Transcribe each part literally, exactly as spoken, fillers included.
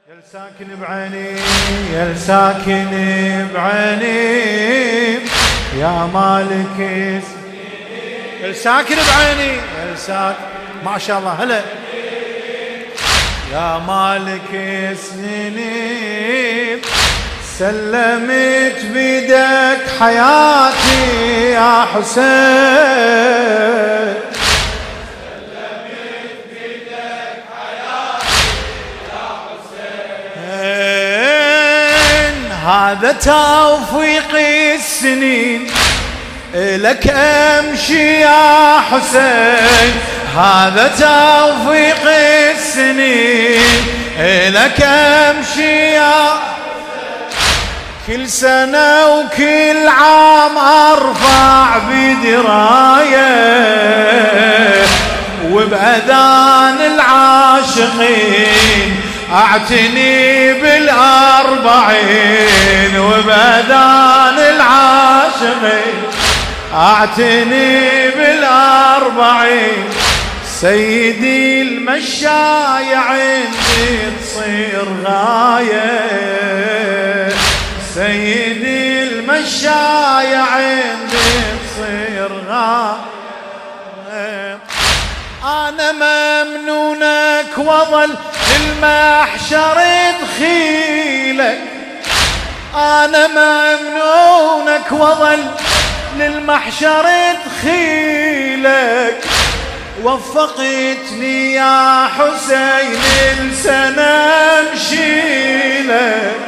يا ساكن بعيني يا ساكن بعيني يا مالك يا ساكن بعيني يا ساكن ما شاء الله هلا يا مالك سنيني سلمت بيدك حياتي يا حسين هذا توفيق السنين لك امشي يا حسين هذا توفيق السنين لك امشي يا كل سنة وكل عام ارفع بدراية وبأذان العاشقين اعتني بالاربعين وبأذان العاشقين اعتني بالاربعين سيدي المشاي عندي تصير غاية سيدي المشاي عندي تصير غاية انا ممنونك وظل المحشر دخيلك أنا ممنونك وظل للمحشر دخيلك وفقتني يا حسين السنة امشيلك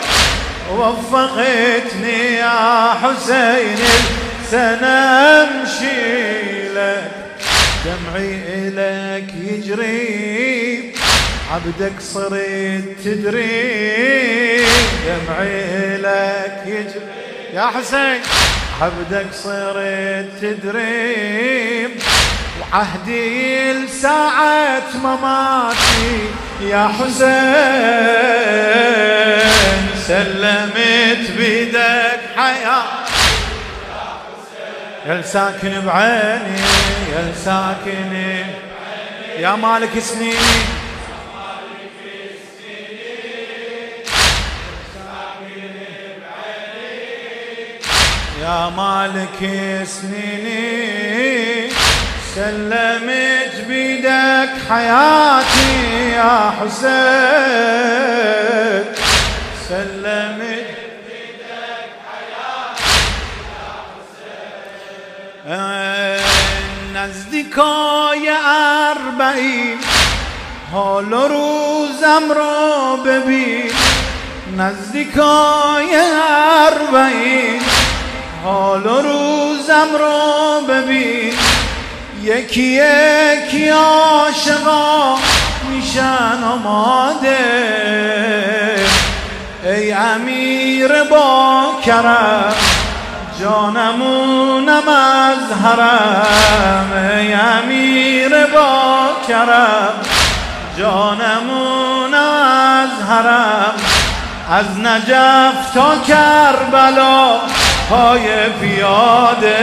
وفقتني يا حسين السنة امشيلك دمعي إلك يجري عبدك صرت تدري دمعي لك يجري يا حسين عبدك صرت تدري وعهدي لساعة مماتي يا حسين سلمت بيدك حياة يا ساكن بعيني يا ساكن يا مالك سنين يا مالك سنيني سلمت بيدك حياتي يا حسين سلمت بيدك حياتي يا حسين نزدیکای اربعین حال و روزم رو ببین نزدیکای اربعین حال و روزم رو ببین یکی یکی عاشقا میشن آماده ای امیر با کرم جانمونم از حرم ای امیر با کرم جانمونم از حرم از نجف تا کربلا پای پیاده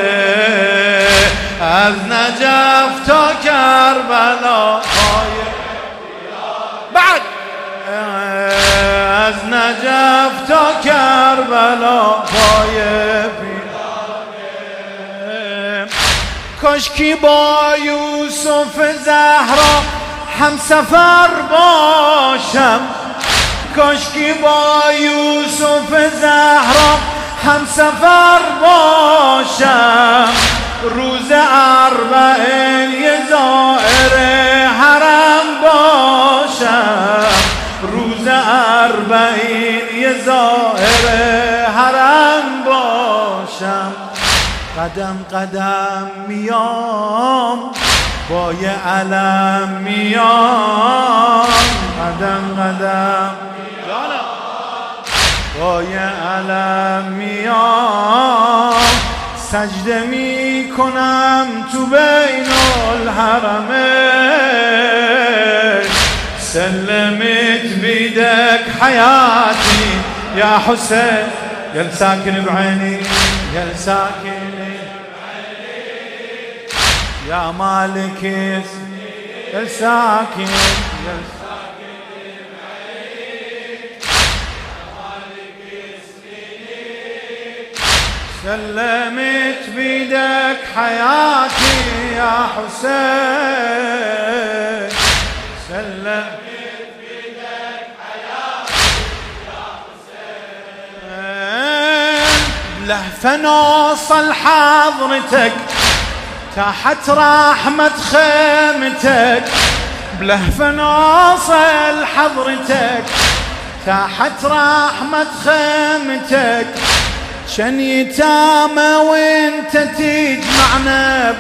از نجف تا کربلا پای پیاده بعد از نجف تا کربلا پای پیاده کاشکی با یوسف زهرا هم سفر باشم کاشکی با یوسف زهرا هم سفر باشم روز اربعین یه زائر حرم باشم روز اربعین یه زائر حرم باشم قدم قدم میام با یه علم میام قدم قدم با یه علم میام سجده میکنم تو بین الحرمین سلمت بيدك حياتي يا حسين يا ساكن بعيني يا ساكن يا مالك يا ساكن يا سلمت بيدك حياتي يا حسين، سلمت بيدك حياتي يا حسين. بلهفة نوصل حضرتك تحت رحمة خيمتك، بلهفة نوصل حضرتك تحت رحمة خيمتك. شن يتامى وانت تجمعنا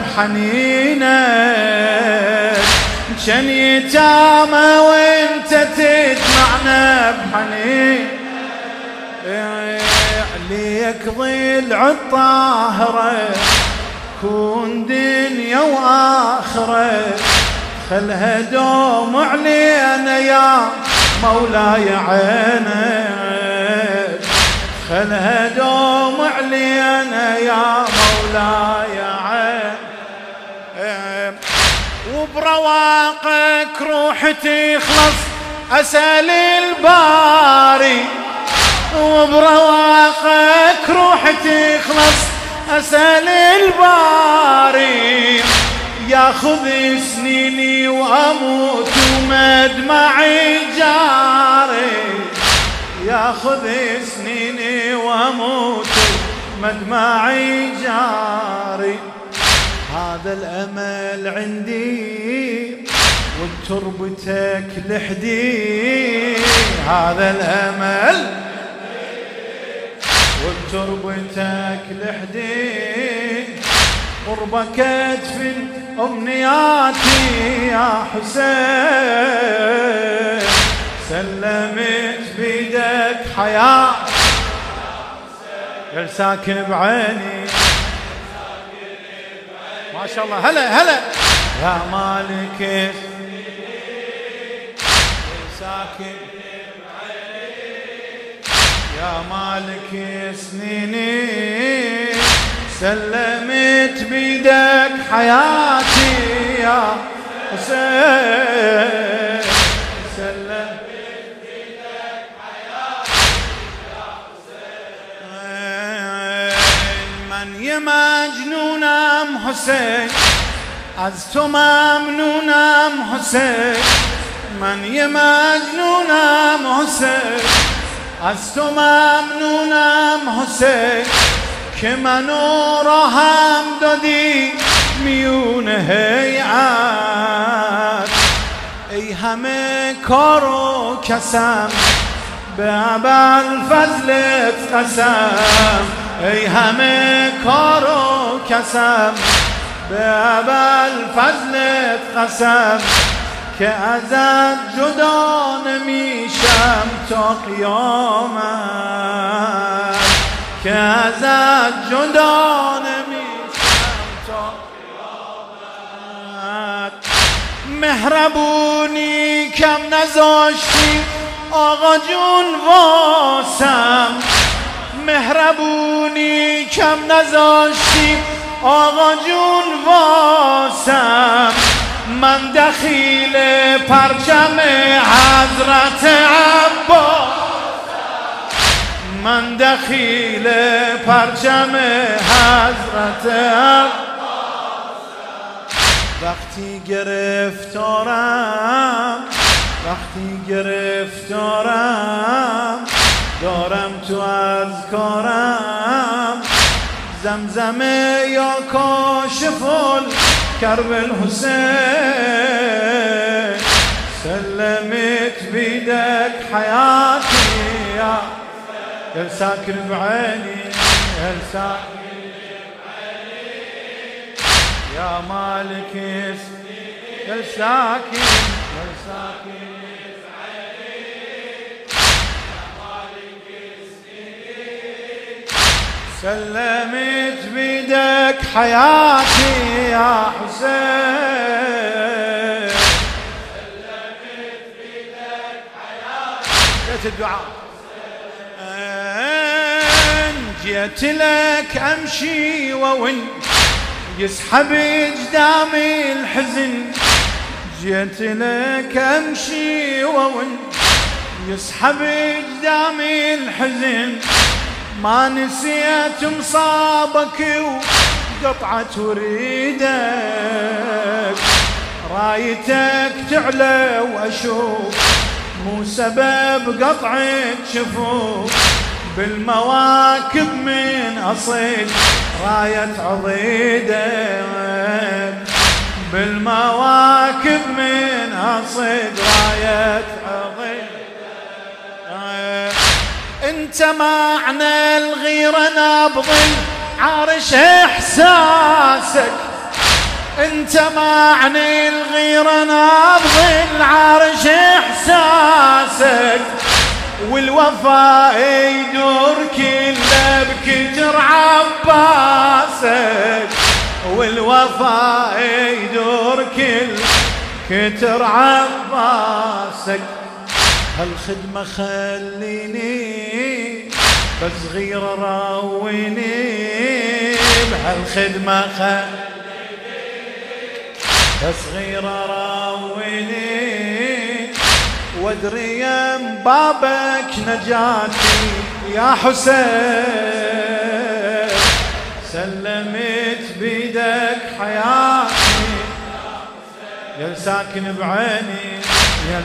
بحنينك، شن يتامى وانت تجمعنا بحنينك. عليك ضلع الطاهرة كون دنيا واخرة، خلها دوم علينا يا مولاي عينك، خلها دوم علينا يا مولاي عينك. وبرواقك روحتي خلص أسأل الباري، وبرواقك روحتي خلص أسأل الباري. ياخذ سنيني وأموت ومدمعي جاري، ياخذ سنيني وأموت مدمعي جاري. هذا الأمل عندي وبتربتك لحدي، هذا الأمل وبتربتك لحدي. قربك ادفن أمنياتي يا حسين، سلمت بيدك حياتي يا ساكن بعيني. ما شاء الله هلا هلا يا مالك ساكن يا مالك سنيني، سلمت بيدك حياتي يا حسين، سلمت بيدك حياتي يا حسين. من يمجنون ام حسين از تو ممنونم حسين، من يمجنون ام حسين از تو ممنونم حسین. که منو راهم دادی میون هیئت، ای همه کار و کسم به ابوالفضلت قسم، ای همه کار و کسم به ابوالفضلت قسم. که ازت جدا نمیشم تا قیامت، که ازت جدا نمیشم تا قیامت. مهربونی کم نذاشتی آقا جون واسم، مهربونی کم نذاشتی آقا جون واسم. من دخیل پرچم حضرت عباس، من دخیل پرچم حضرت عباس. وقتی گرفتارم، وقتی گرفتارم دارم تو از کارم. زمزمه یا کاشف کرب الحسین، سلمت بيدك حياتي يا ساكن بعيني، يا ساكن بعيني يا مالك يا ساكن يا ساكن بعيني يا مالك سلمت بيدك حياتي يا حسين، سلمت بيدك حياتي. جيت الدعاء جيت لك امشي وون يسحب اجدامي الحزن، جيت لك امشي وون يسحب اجدامي الحزن. ما نسيت مصابك وقطعة وريدك، رايتك تعلى واشوف مو سبب قطعك شفوف، بالمواكب من اصيد راية عضيدك، بالمواكب من اصيد راية عضيدك. انت معنى الغيرة نبض عارش احساسك، انت معني الغيرة نبض العرش احساسك، والوفاء يدور كله بكتر عباسك، والوفاء يدور كله كتر عباسك. هالخدمة خليني بصغيرة رويني، بهالخدمة خليني بصغيرة رويني، وادري يم بابك نجاتي يا حسين، سلمت بيدك حياتي يا ساكن بعيني، يا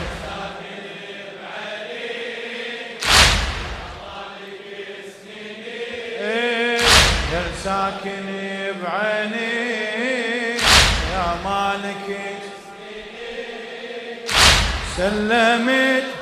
ساكن بعيني يا مالك سلمت